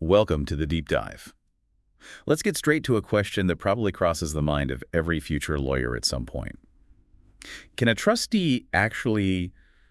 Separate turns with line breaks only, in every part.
Welcome to the deep dive. Let's get straight to a question that probably crosses the mind of every future lawyer at some point. Can a trustee actually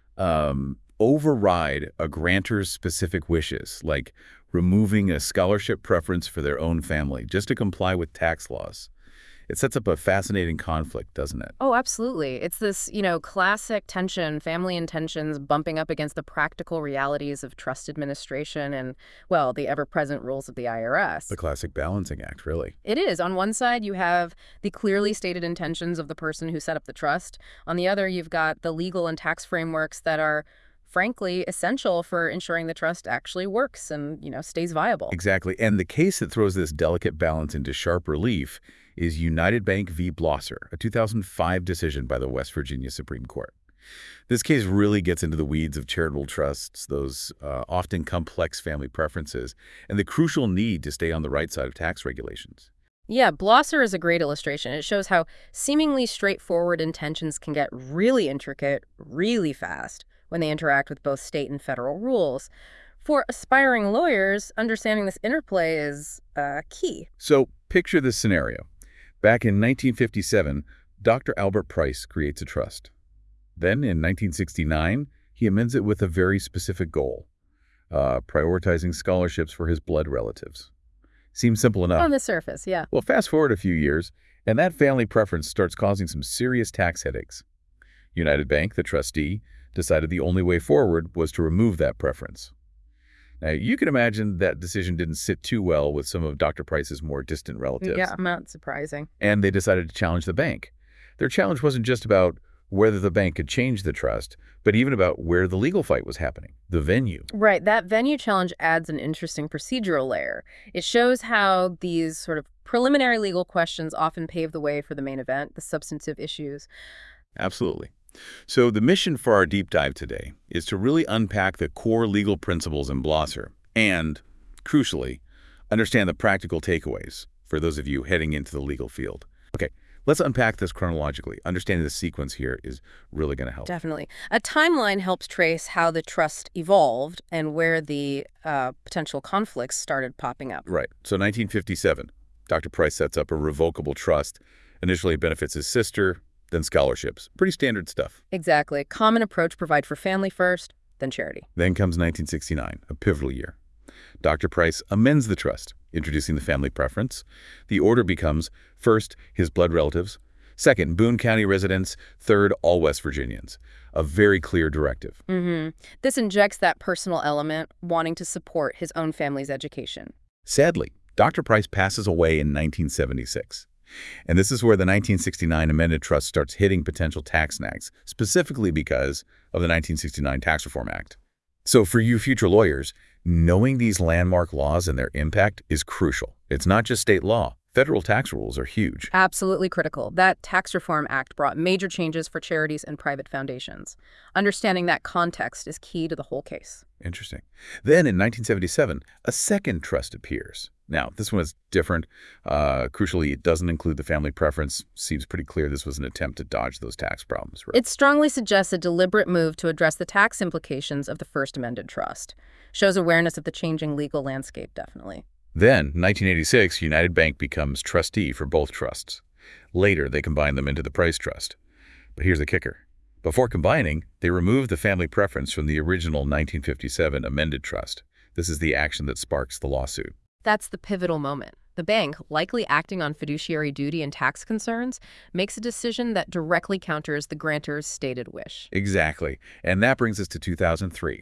override a grantor's specific wishes, like removing a scholarship preference for their own family, just to comply with tax laws? It sets up a fascinating conflict, doesn't it?
Oh, absolutely. It's this, classic tension, family intentions bumping up against the practical realities of trust administration and, well, the ever-present rules of the
The
IRS.
classic balancing act, really.
It is. On one side, you have the clearly stated intentions of the person who set up the trust. On the other, you've got the legal and tax frameworks that are, frankly, essential for ensuring the trust actually works and, stays viable.
Exactly. And the case that throws this delicate balance into sharp relief is United Bank v. Blosser, a 2005 decision by the West Virginia Supreme Court. This case really gets into the weeds of charitable trusts, those often complex family preferences, and the crucial need to stay on the right side of tax regulations.
Yeah, Blosser is a great illustration. It shows how seemingly straightforward intentions can get really intricate really fast when they interact with both state and federal rules. For aspiring lawyers, understanding this interplay is key.
So picture this scenario. Back in 1957, Dr. Albert Price creates a trust. Then in 1969, he amends it with a very specific goal, prioritizing scholarships for his blood relatives. Seems simple enough.
On the surface, yeah.
Well, fast forward a few years, and that family preference starts causing some serious tax headaches. United Bank, the trustee, decided the only way forward was to remove that preference. Now, you can imagine that decision didn't sit too well with some of Dr. Price's more distant relatives,
Yeah, not surprising.
and they decided to challenge the bank. Their challenge wasn't just about whether the bank could change the trust, but even about where the legal fight was happening, the venue.
Right, that venue challenge adds an interesting procedural layer. It shows how these sort of preliminary legal questions often pave the way for the main event, the substantive issues.
Absolutely. So the mission for our deep dive today is to really unpack the core legal principles in Blosser and, crucially, understand the practical takeaways for those of you heading into the legal field. Okay, let's unpack this chronologically. Understanding the sequence here is really going to help.
Definitely. A timeline helps trace how the trust evolved and where the potential conflicts started popping up.
Right. So 1957, Dr. Price sets up a revocable trust. Initially, it benefits his sister, then scholarships. Pretty standard stuff.
Exactly. Common approach: provide for family first, then charity.
Then comes 1969, a pivotal year. Dr. Price amends the trust, introducing the family preference. The order becomes, first, his blood relatives, second, Boone County residents, third, all West Virginians. A very clear directive.
This injects that personal element, wanting to support his own family's education.
Sadly, Dr. Price passes away in 1976. And this is where the 1969 amended trust starts hitting potential tax snags, specifically because of the 1969 Tax Reform Act. So for you future lawyers, knowing these landmark laws and their impact is crucial. It's not just state law. Federal tax rules are huge.
Absolutely critical. That Tax Reform Act brought major changes for charities and private foundations. Understanding that context is key to the whole case.
Interesting. Then in 1977, a second trust appears. Now, this one is different. Crucially, it doesn't include the family preference. Seems pretty clear this was an attempt to dodge those tax problems. Right?
It strongly suggests a deliberate move to address the tax implications of the first amended trust. Shows awareness of the changing legal landscape, definitely.
Then, 1986, United Bank becomes trustee for both trusts. Later, they combine them into the Price Trust. But here's the kicker. Before combining, they removed the family preference from the original 1957 amended trust. This is the action that sparks the lawsuit.
That's the pivotal moment. The bank, likely acting on fiduciary duty and tax concerns, makes a decision that directly counters the grantor's stated wish.
Exactly. And that brings us to 2003.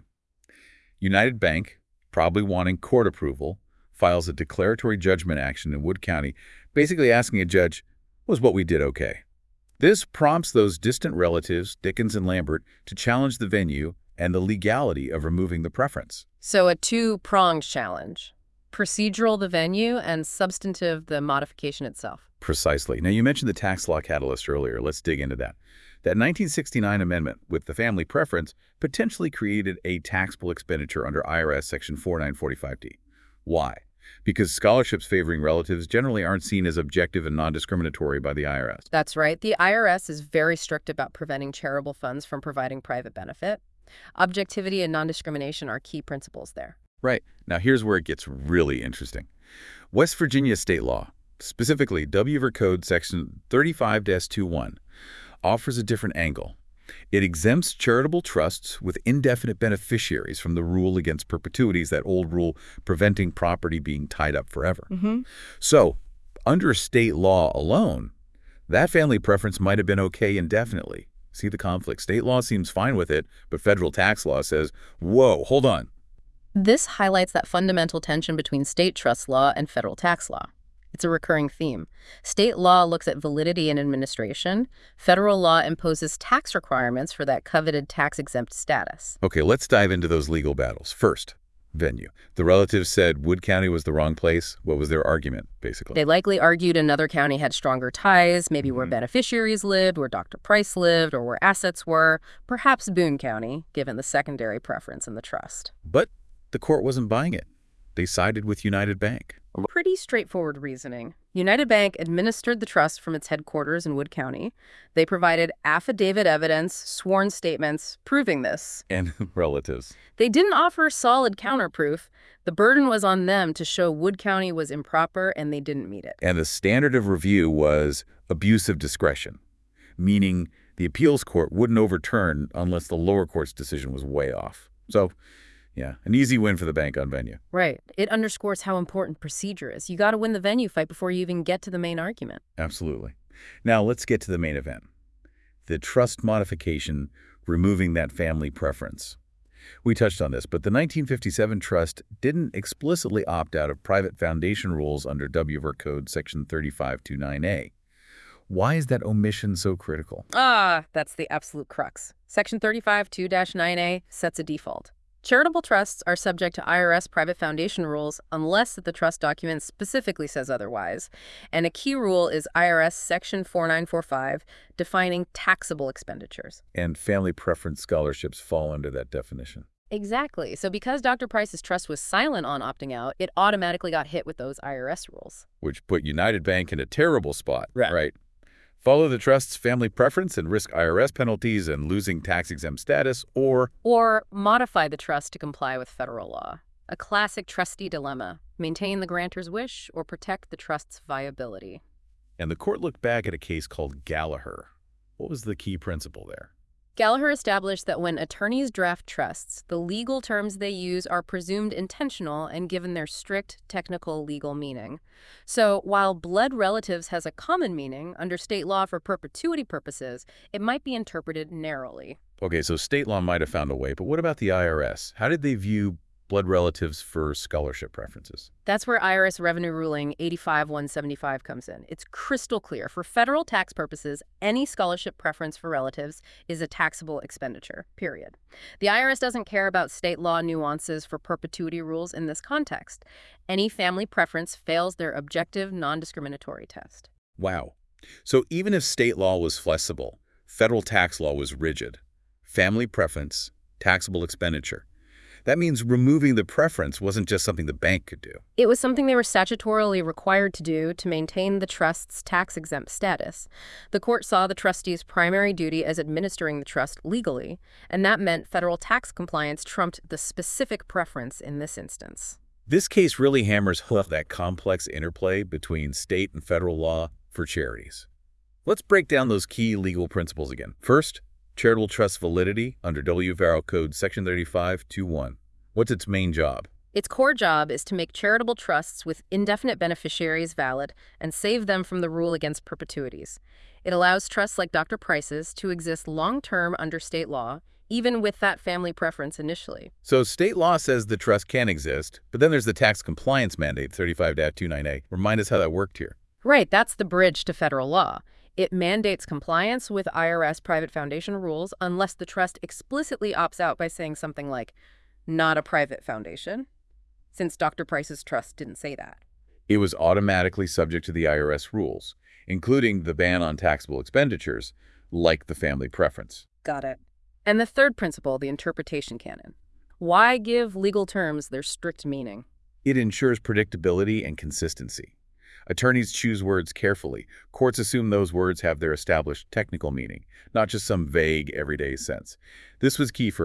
United Bank, probably wanting court approval, files a declaratory judgment action in Wood County, basically asking a judge, was what we did okay? This prompts those distant relatives, Dickens and Lambert, to challenge the venue and the legality of removing the preference.
So a two-pronged challenge. Procedural, the venue, and substantive, the modification itself.
Precisely. Now, you mentioned the tax law catalyst earlier. Let's dig into that. That 1969 amendment with the family preference potentially created a taxable expenditure under IRS Section 4945D. Why? Because scholarships favoring relatives generally aren't seen as objective and non-discriminatory by the IRS.
That's right. The IRS is very strict about preventing charitable funds from providing private benefit. Objectivity and non-discrimination are key principles there.
Right. Now here's where it gets really interesting. West Virginia state law, specifically W V Code Section 35-21, offers a different angle. It exempts charitable trusts with indefinite beneficiaries from the rule against perpetuities, that old rule preventing property being tied up forever. So, under state law alone, that family preference might have been okay indefinitely. See the conflict? State law seems fine with it, but federal tax law says, whoa, hold on.
This highlights that fundamental tension between state trust law and federal tax law. It's a recurring theme. State law looks at validity and administration. Federal law imposes tax requirements for that coveted tax-exempt status.
Okay, let's dive into those legal battles. First, venue. The relatives said Wood County was the wrong place. What was their argument, basically?
They likely argued another county had stronger ties, maybe where beneficiaries lived, where Dr. Price lived, or where assets were, perhaps Boone County, given the secondary preference in the trust.
But the court wasn't buying it. They sided with United Bank.
Pretty straightforward reasoning. United Bank administered the trust from its headquarters in Wood County. They provided affidavit evidence, sworn statements, proving this.
And relatives.
They didn't offer solid counterproof. The burden was on them to show Wood County was improper, and they didn't meet it.
And the standard of review was abuse of discretion, meaning the appeals court wouldn't overturn unless the lower court's decision was way off. So, yeah, an easy win for the bank on venue.
Right. It underscores how important procedure is. You got to win the venue fight before you even get to the main argument.
Absolutely. Now, let's get to the main event. The trust modification, removing that family preference. We touched on this, but the 1957 trust didn't explicitly opt out of private foundation rules under W V Code Section 3529A. Why is that omission so critical?
That's the absolute crux. Section 352-9A sets a default. Charitable trusts are subject to IRS private foundation rules unless the trust document specifically says otherwise. And a key rule is IRS Section 4945, defining taxable expenditures.
And family preference scholarships fall under that definition.
Exactly. So because Dr. Price's trust was silent on opting out, it automatically got hit with those IRS rules.
Which put United Bank in a terrible spot,
Right.
right? Follow the trust's family preference and risk IRS penalties and losing tax-exempt status, or
modify the trust to comply with federal law. A classic trustee dilemma. Maintain the grantor's wish or protect the trust's viability.
And the court looked back at a case called Gallagher. What was the key principle there?
Gallagher established that when attorneys draft trusts, the legal terms they use are presumed intentional and given their strict technical legal meaning. So while blood relatives has a common meaning under state law for perpetuity purposes, it might be interpreted narrowly.
Okay, so state law might have found a way, but what about the IRS? How did they view blood relatives for scholarship preferences?
That's where IRS Revenue Ruling 85-175 comes in. It's crystal clear. For federal tax purposes, any scholarship preference for relatives is a taxable expenditure, period. The IRS doesn't care about state law nuances for perpetuity rules in this context. Any family preference fails their objective, non-discriminatory test.
Wow. So even if state law was flexible, federal tax law was rigid. Family preference, taxable expenditure. That means removing the preference wasn't just something the bank could do.
It was something they were statutorily required to do to maintain the trust's tax-exempt status. The court saw the trustee's primary duty as administering the trust legally, and that meant federal tax compliance trumped the specific preference in this instance.
This case really hammers home that complex interplay between state and federal law for charities. Let's break down those key legal principles again. First, charitable trust validity under W V Code Section 3521. What's its main job?
Its core job is to make charitable trusts with indefinite beneficiaries valid and save them from the rule against perpetuities. It allows trusts like Dr. Price's to exist long-term under state law, even with that family preference initially.
So state law says the trust can exist, but then there's the tax compliance mandate, 35-29A. Remind us how that worked here.
Right, that's the bridge to federal law. It mandates compliance with IRS private foundation rules unless the trust explicitly opts out by saying something like, not a private foundation, since Dr. Price's trust didn't say that.
It was automatically subject to the IRS rules, including the ban on taxable expenditures, like the family preference.
Got it. And the third principle, the interpretation canon. Why give legal terms their strict meaning?
It ensures predictability and consistency. Attorneys choose words carefully. Courts assume those words have their established technical meaning, not just some vague, everyday sense. This was key for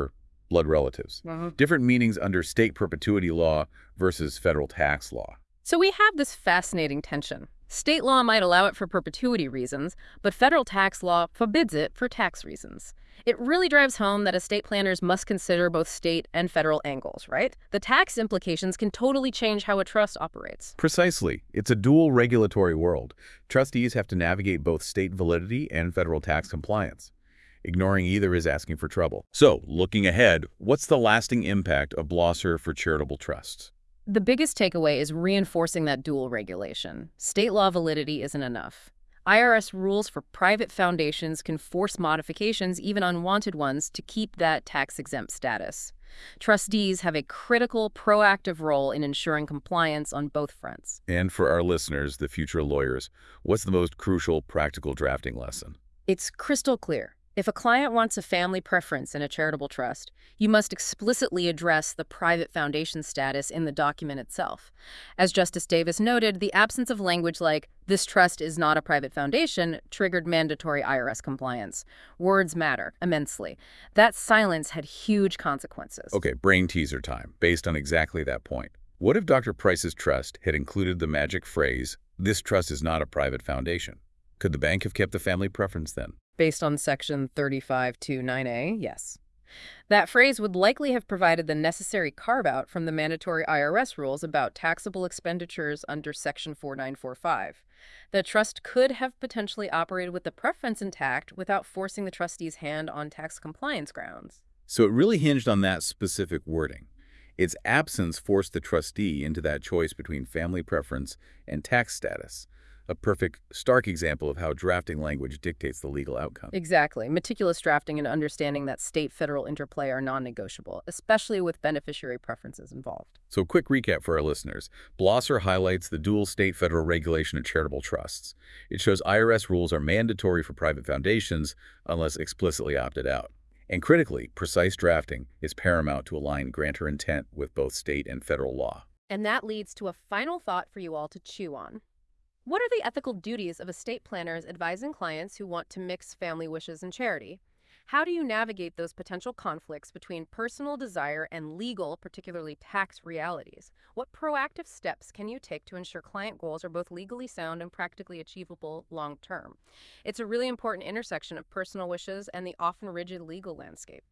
blood relatives. Different meanings under state perpetuity law versus federal tax law.
So we have this fascinating tension. State law might allow it for perpetuity reasons, but federal tax law forbids it for tax reasons. It really drives home that estate planners must consider both state and federal angles, right? The tax implications can totally change how a trust operates.
Precisely. It's a dual regulatory world. Trustees have to navigate both state validity and federal tax compliance. Ignoring either is asking for trouble. So, looking ahead, what's the lasting impact of Blosser for charitable trusts?
The biggest takeaway is reinforcing that dual regulation. State law validity isn't enough. IRS rules for private foundations can force modifications, even unwanted ones, to keep that tax-exempt status. Trustees have a critical, proactive role in ensuring compliance on both fronts.
And for our listeners, the future lawyers, what's the most crucial practical drafting lesson?
It's crystal clear. If a client wants a family preference in a charitable trust, you must explicitly address the private foundation status in the document itself. As Justice Davis noted, the absence of language like, "this trust is not a private foundation," triggered mandatory IRS compliance. Words matter immensely. That silence had huge consequences.
Okay, brain teaser time, based on exactly that point. What if Dr. Price's trust had included the magic phrase, "this trust is not a private foundation"? Could the bank have kept the family preference then?
Based on Section 3529A, yes. That phrase would likely have provided the necessary carve-out from the mandatory IRS rules about taxable expenditures under Section 4945. The trust could have potentially operated with the preference intact without forcing the trustee's hand on tax compliance grounds.
So it really hinged on that specific wording. Its absence forced the trustee into that choice between family preference and tax status. A perfect, stark example of how drafting language dictates the legal outcome.
Exactly. Meticulous drafting and understanding that state-federal interplay are non-negotiable, especially with beneficiary preferences involved.
So quick recap for our listeners. Blosser highlights the dual state-federal regulation of charitable trusts. It shows IRS rules are mandatory for private foundations unless explicitly opted out. And critically, precise drafting is paramount to align grantor intent with both state and federal law.
And that leads to a final thought for you all to chew on. What are the ethical duties of estate planners advising clients who want to mix family wishes and charity? How do you navigate those potential conflicts between personal desire and legal, particularly tax realities? What proactive steps can you take to ensure client goals are both legally sound and practically achievable long term? It's a really important intersection of personal wishes and the often rigid legal landscape.